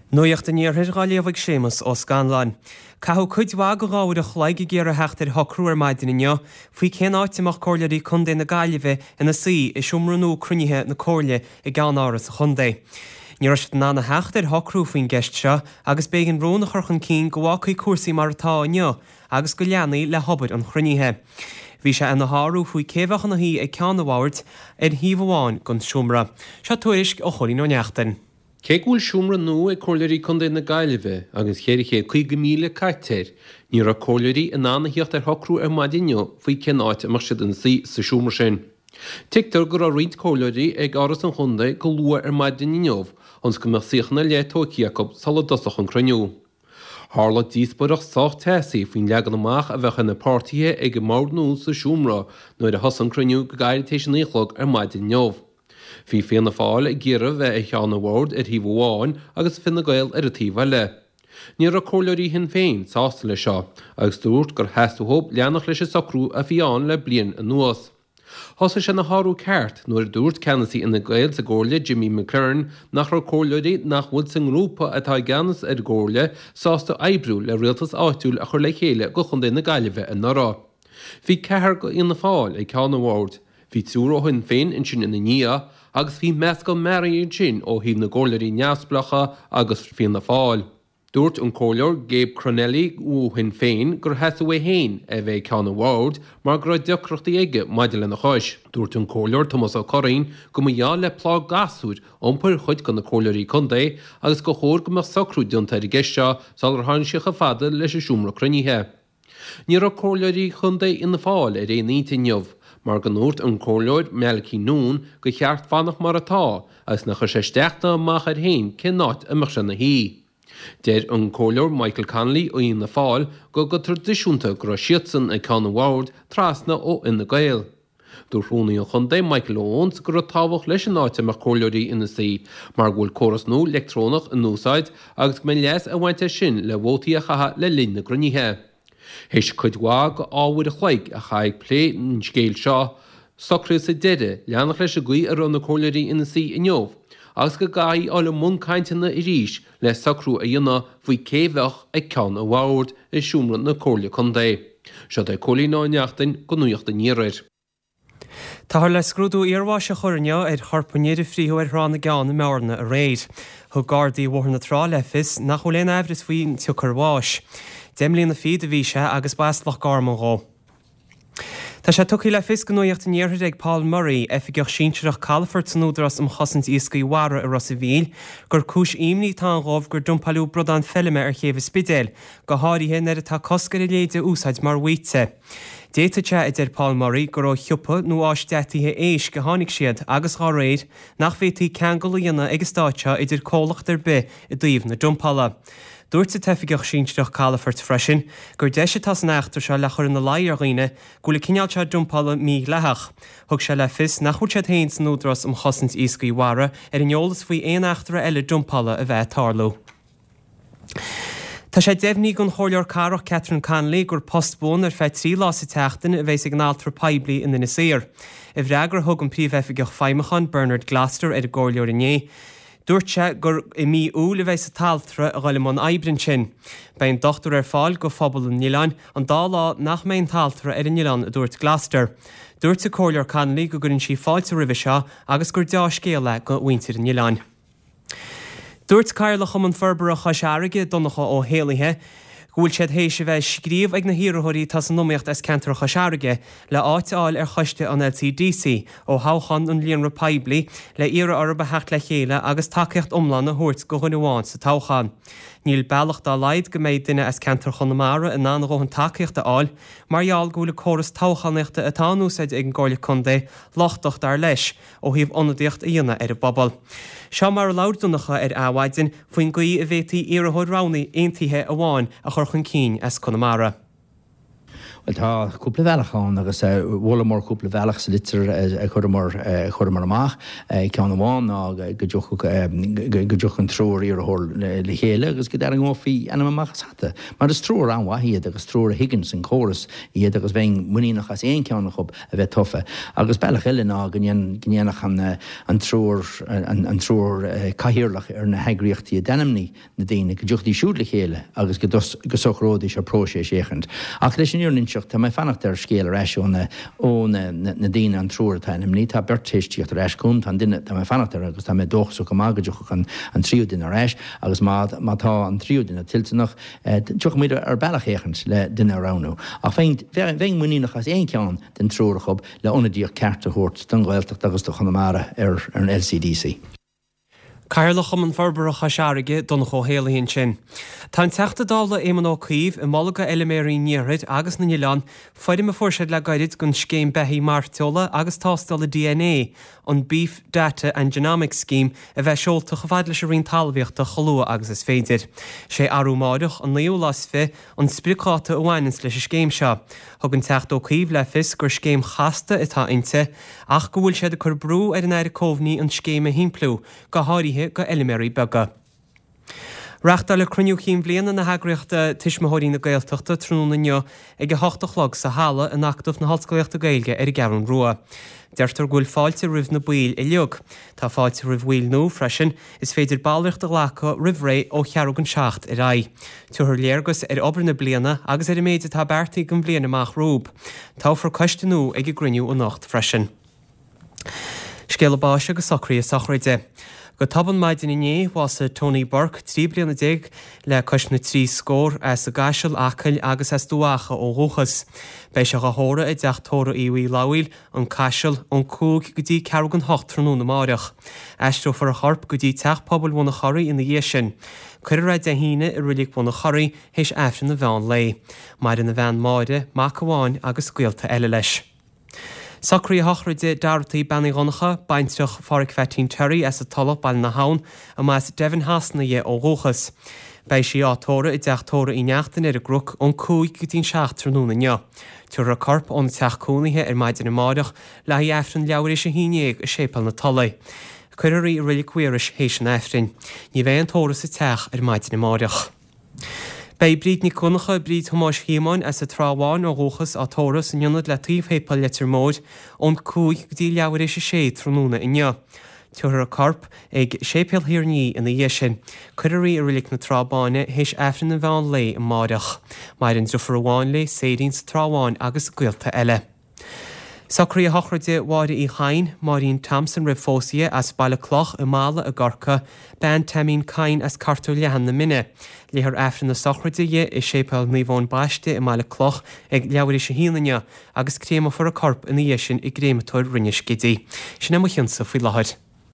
Nuocht in níorthir gáilíomh sémas ó Scanlan. Cahu cuidhá go gáir a chhlaige géar a heachtar hocrúar maidin inniu, faoi cén áitimach cóirlaí chundé na gaiileh ina sí is siomranú crunithe na cóirle I gceann áras a chundé. Ní raibh ná na heachtar hocrú faoin gceist seo agus bégan róna churchan cín go bhhacaí cuasaí mar atá inniu agus go leanaí le hobair an chrunithe. Bhí sé ina háú faoi céhachan na hí ag ceann bhhairt ar híomháin gon siomra. Se tuairisc ó choirí nó neachtain. Cé gúil siomra nó ag cóirlairí chundé na gaiileh agus chéir 5,000 cartéir, ní ra cóirlairí in ána hiocht ar hocrú ar maidineo faoi cén áit amach siad an sí sa siomra sin. Tictar gur a riad cóirlairí ag áras an chundé go lua ar maidinneomh, ons go mar siochanna le tóiciacob saladosach an cruniú. Hála díosbarach socht tesaí faoin legan amach a bheitcha na pártaithe ag go mórnú sa siomra nuair a hosan cruniú go gaiiritéis an échlog ar maidinneomh. Bhí féanna fáil ag ggéire bheith ag cheanna bhórd ar híomháin agus finna gail ar a tíomha le. Níor a cóirlairí hin féin sásta le seo, agus dúirt gur heasúthób leannach leis sacrú a bhíán le blian a nuas. Thosa sé na háú ceart nuair dúirt ceannasaí ina gail sa ggóirle Jimmy McKern nach ra cóirlairí nach bhfuil san grúpa atá gceannas ar ggóirle sásta ebrú le rialtas áitiúil a chur le chéile go chun na gaiileh in nará. Bhí cethir go ina fáil ag ceanna bhórd, hí túra hin féin in sin ina níia, agus bhí meas go maríonn sin ó híomh na ggóirlairí neamsplacha agus fianna fáil. Dúirt an cóirleor Gabe Cronelli ó hin féin gur heasa bh héin a bheith ceanna bhórd mar gur deocrochtaí aige maidir le na chois. Dúirt an cóirleor Thomas O'Corrain go mbeadh le plá gasúd iompar chuid go na cóirlairí chundé agus go chóir go mar sacrú diontar I gceiste sal ar tháinig a fada leis a siomra crunithe. Ní ra cóirlairí chundé ina fáil ar réon mar gan úirt an cóirleoid Melky Noon go cheart fannach mar atá as na chu sé steachta amach ar hain cin náit amach sin na hí. Déir an cóirleor Michael Connolly ó na fáil go tradiisiúnta gur siatsan ag ceanna bhórd trasna ó ina gail. Dúr húnaí an chundé Michael Owens gur tábhach leis an áite mar cóirleirí ina sí, mar bhfuil choras nó electrónach in núsáid agus go leas a bhainte sin le bhótaí a chatha le linn na grunithe. Heis chuidhá go ábhair a chhlaig a chaig plé an scéil seo, socrú sa deide leannach leis a gcuí ar an na cóirlairí ina sí inneomh, agus go gaí ála mún caiinteanna I ríis le sacrú a dhéanana faoi céhbheach ag ceann a bhórd I siomra na cóirle chundé. Seo é cóilí ná neachtain go nuocht a níorir. Tá le scrúdú iarmhá a chorne ar charpanéidir fríú ar ránna geánna meárna a réid. Thug Gardaí bhórna trá lefis nach choléon ehris faoin tucarháis. Demlíon na fiad a bhí sé agus baslach garmangá. Tá sé tucaí le fis go nuocht a níorthir ag Paul Murray effigeach sínteach calafort san údras am chosint íoscaí mhara a Rossaville gur cúis imní tá an ghóbh gur dumpalú brodán filime ar chéamh spidéil go háirithe nar atá coscar I léide úsáid mar mhuite. Déitaite idir Paul Murray gur ó thiúpa nó áisteataithe éis go tháinig siad agus dhá réid nach bhfuiltaí ceangal a dhéanana ag stáite idir cólachtar be I dtaobh na dumpala. Dúirt sa tefigeach sínteach calafort freisin, gur deise tas nachtar se le chur na lair riine go le cineal se dumpala mí lethach. Thug se le fis nach chuid sé haon san údras am chosint íoscaí mhara ar an eolas faoi éonachtar eile dumpala a bheith tarlú. Tá sé deimhní gon chóirleor carach Catherine Connolly gur postbón ar feith 3 lá sa teachtain a bheith signáltar peibli in na séir. I bhreagar thug an príomh-effigeach feimimechan Bernard Glaster ar a ggóirleor inné. Dúirt sé gur I mí úla bheith sa taltra a ghaile món aibrin sin. Bein dochtúir ar fáil go phobal in Nílan an dá lá nach mé taltra ar in Nílan a dúirt Glaster. Dúirt sa cóirleor Connolly go gurinn sí fáilte ribh seo agus gur deá scéala go bhaintear in Nílan. Dúirt Cairla chum an ferbara chasearige donnacha ó héalaithe, gúil siad hééis bheith scríomh ag na híorthirí tas an nóíocht as cantar chasearige le áiteáil ar choiste an LCDC ó háchan an líon peibli le ire arba hecht le chéile agus takeocht omlan na thuirt go chuinháin sa táchan. Níl bailach dá leid go méid duine as cantar chunamara in ná an takeocht áil, marall gúla choras táchaneachta a táúsaid ag an gáile chundé lochtocht ar leis ó híomh onadíocht a dhéana ar a bobbal. Seo mar láirúnacha ar áhaidin faoin gaí a bhétaí iarthóid ránaí aontaithe a bháin a chur chun cín as Connemara. Well tá cúpla bhealachán agus bhla mór cúpla bhealach sa litir chuir amach ceann amháin ná go dúch an tróir ar thóir le chéile agus go d an gáfií anamachchas chatta. Mar is tróir anhaíad agus tróir Higgins an choras iad agus bhéin muíach as éon ceannach a bheith tofa. Agus bailach eile ná gnéanach an tróir caihirirlach ar na heagríochttaí a denimní na daine go dúchtí siúd le chéile agus go sochródí se prósé séchant. Ach leis an úrninseach tá mé fannacht ar scéal ar eisiú na daine an tróirtainnim ní tá bertéistíocht ar eiscún tá duine tá mé fannacht ar agus tá mé dóchsú go mágadeoch an tríúdin ar eis agus má tá an tríúdin a tiltanach tuach muidir ar bailachéchant le duine aránú. Ach bhéin muíach as éon ceann den tróirechab le onadíoch ceart a thuirt don ghilteach agus do chunamara ar an LCDC. Cairlach an farbarach a seaige don chohéalaíonn sin. Tá teachta dála éman ócíomh i málaga eileméirí nírid agus na Nílan foiidir me fuirseid le gairid gon scéim beithí marteola agus tástal DNA an Beef Data and Genomics Scheme a bheith seolta chofad leis a rion talmhaíochta cholua agus is féidir. sé arúmáideach an léolas fi an spricáta óhhainins leis a scéim seo. Thug an techt ócíomh le fis gur scéim chasta itá inte ach go bhfuil siad a chur brú ar an éire cóhnaí an scéim a himplú go háirithe go eileméirí bega. Reachtal le cruniú chin bliana na hagraíochta tuismóirí na Gaeltachta trúnanne ag 8 sa hála an achtamh na Hallscoileachta Gaeilge ar Gearan Rua. Deirtar gúil fáilte rih na buil i leog. Tá fáilte rih bhuiil nó freisin is féidir bailreacht a lecha rih ré ó cheargan seacht i ra. Tuair léargus ar obair na bliana agus ar i méide tá beirtaí go bliana amach rúb. Tá for coistanú ag gruniú ó nacht freisin. Scéal báise go socraí a sochraide. Go taban maidin iné was Tony Burke 3 bliana dig le cosna 3 scór as a gaiisiil acail agus as dúacha ó ruchas. Bei se go hóra i d deachtóra íhí láhil an caiisiil an cúg go dtí ceargan 8 trúnú na máireach. Eistú for a harp go dtí teach pobl bhna choirí ina dhé sin. Cuir raid a híine i rilig bhna choirí héis efrin na bhean lei. Mar in na bhean máide, mac amháin agus scuilta eile leis. Socraí hochraide dartaí banna ganacha baintreach farric fetín tuirí as a talach bail na hán a más Devin hasna é ó róchas. Bei sí átóra i d deachtóra í neachtain ar a gruc ón cúig go dtín 7 trúna neo. Tuair a corp ón teachcúnaithe ar maidin na máireach le efrin leabhar a híineag a sépal na talaí. Cuirí rilig cuiris hééis an efrin. Ní bheith an tóra sa teach ar maidin na máireach. Bei bríd ní cunacha bríd thomáis chéáin as a tráháin ó róchas á tóras an ionad le tíomhhépa letar mód ón cúig go dtí leabhar éis 6 trúna inne. Tuair a corp ag sépéal hiarní ina dhé sin. Cuirí a rilig na trábáine héis efrin na bhean lei an máireach. Mar an dúfar amháin le séirín sa tráháin agus cuilta eile. Socraí a hochraide bháide í chain Marín Thompson rih fósaí as baile cloch i mála a Gorca ben temín cain as cartú lehan na mine. Léthar efrin na sochraide i sépal níomhón baiste i mála cloch ag leabhar sé híanaine agus créama for a corp ina dhé sin i gréimetóir rinne scidí. Sin am chinsa faoi láthir.